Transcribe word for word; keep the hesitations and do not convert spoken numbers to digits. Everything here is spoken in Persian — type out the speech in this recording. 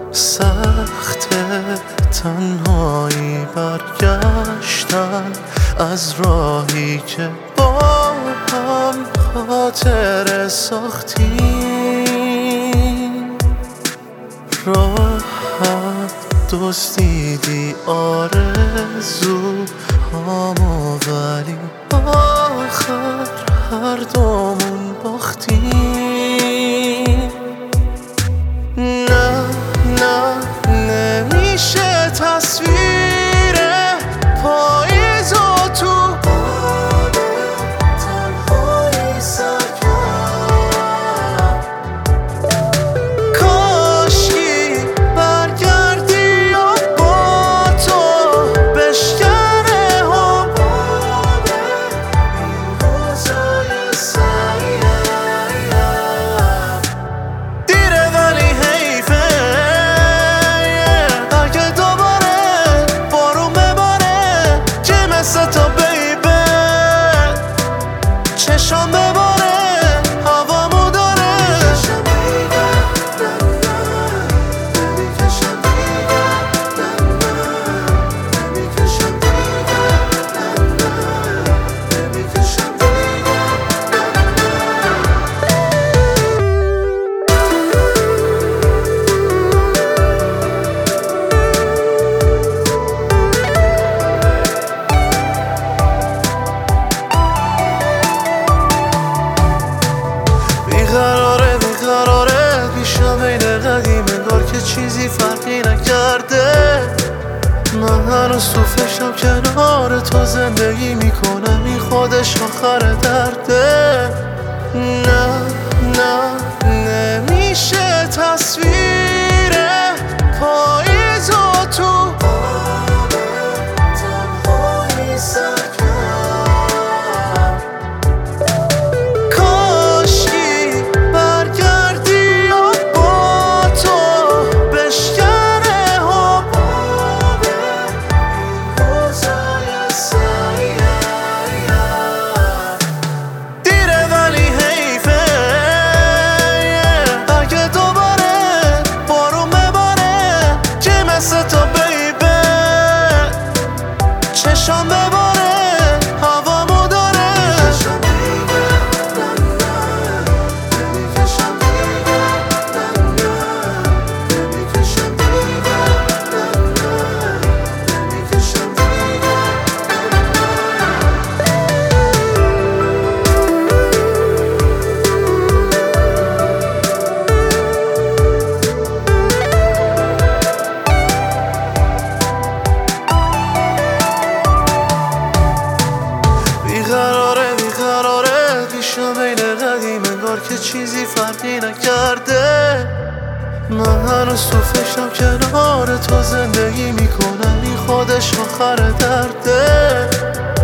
سخت تنهایی برگشتن از راهی که با هم خاطره ساختیم. راحت دزدیدی آرزو هامو، ولی آخر هر دومون باختیم. نه نه نمیشه تصویر پاییز و تو آب تنهایی سر کرد. کاشکی برگردی و با تو بشکنه هم این روزای سریم. دیره ولی حیفه اگه دوباره بارون بباره، که مثل تو بیبه چشم بباره هوامو داره. بیقراره بیقراره پیشم این قدیم، انگار که چیزی فرقی نکرده. من هنوز تو فشم کنار تو زندگی میکنم، این خودش آخر درده. نه نه نمیشه تصویر پاییز و تو آب تنهایی سر کرد. چشم بباره هوامو داره. بیقراره بیقراره پیشم این قدیم، انگار که چیزی فرقی نکرده. من هنوز تو فشم کنار تو زندگی میکنم، این خودش آخر درده.